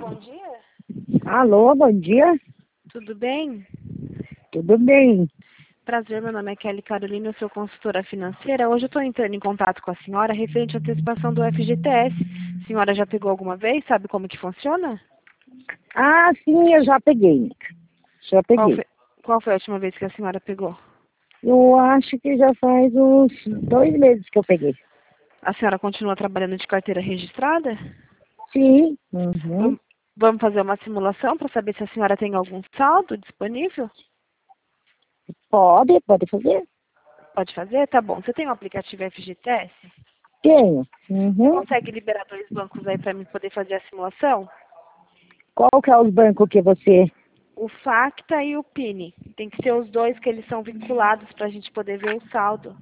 bom dia. Alô, bom dia. Tudo bem? Tudo bem? Prazer, meu nome é Kelly Carolina, eu sou consultora financeira. Hoje eu estou entrando em contato com a senhora referente à antecipação do FGTS. A senhora já pegou alguma vez? Sabe como que funciona? Ah, sim, eu já peguei. Já Qual peguei. foi, qual foi a última vez que a senhora pegou? Eu acho que já faz uns 2 meses que eu peguei. A senhora continua trabalhando de carteira registrada? Sim. Uhum. Vamos fazer uma simulação para saber se a senhora tem algum saldo disponível? Pode fazer? Pode fazer? Tá bom. Você tem o aplicativo FGTS? Tenho. Você Uhum. consegue liberar 2 bancos aí para mim poder fazer a simulação? Qual que é os bancos que você... O Facta e o Pini. Tem que ser os dois que eles são vinculados para a gente poder ver o saldo.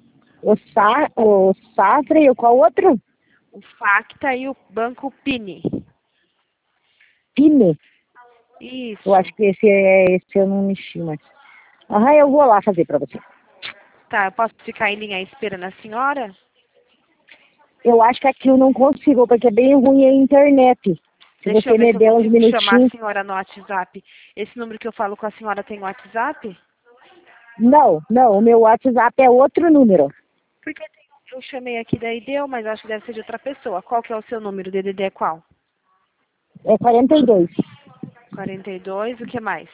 O Safra e o qual outro? O Facta e o Banco Pini. Pine. Eu Isso. acho que esse eu não mexi mais. Aham, eu vou lá fazer pra você. Tá, eu posso ficar em linha esperando a senhora? Eu acho que aqui eu não consigo, porque é bem ruim a internet. Se Deixa eu você ver me se eu der uns consigo chamar a minutinhos... senhora no WhatsApp. Esse número que eu falo com a senhora tem WhatsApp? Não, o meu WhatsApp é outro número. Porque eu chamei aqui da deu, mas acho que deve ser de outra pessoa. Qual que é o seu número? DDD é qual? É 42. 42, o que mais?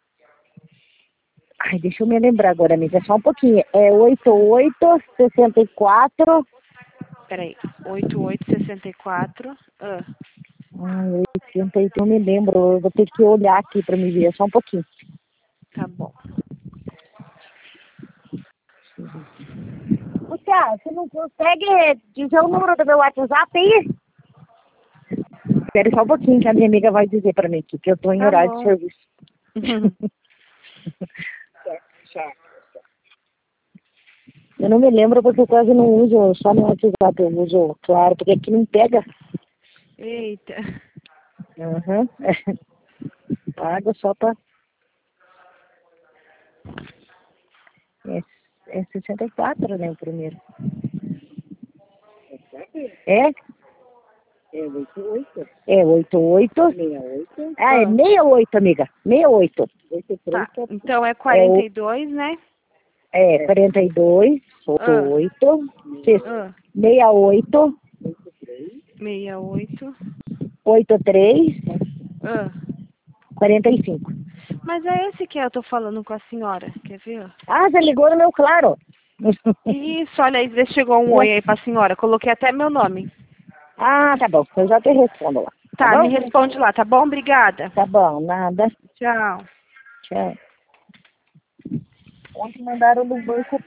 Ai, deixa eu me lembrar agora, amiga, só um pouquinho. É 8864. Peraí, 8864. Ai, 88, não me lembro. Eu vou ter que olhar aqui pra me ver, só um pouquinho. Tá bom. Luciano, você não consegue dizer o número do meu WhatsApp aí? Espera só um pouquinho que a minha amiga vai dizer pra mim aqui, que eu tô em Tá horário de bom. serviço. Eu não me lembro porque eu quase não uso só no WhatsApp, eu uso, claro, porque aqui não pega. Eita. Uhum. Paga só pra... É 64, né, o primeiro. É? É 88. Ah, é Ah, 68, amiga. 68. tá. Então é É, 42, né? 42, Ah, 8, ah, 68, 68. 83, Ah. 45. Mas é esse que eu tô falando com a senhora. Quer ver? Ah, você ligou no meu claro. Isso, olha aí, vê se chegou um oi aí pra senhora. Coloquei até meu nome. Ah, tá bom. Eu já te respondo lá. Tá Tá, me bom? responde lá, tá bom? Obrigada. Tá bom, nada. Tchau. Tchau. Ontem mandaram no banco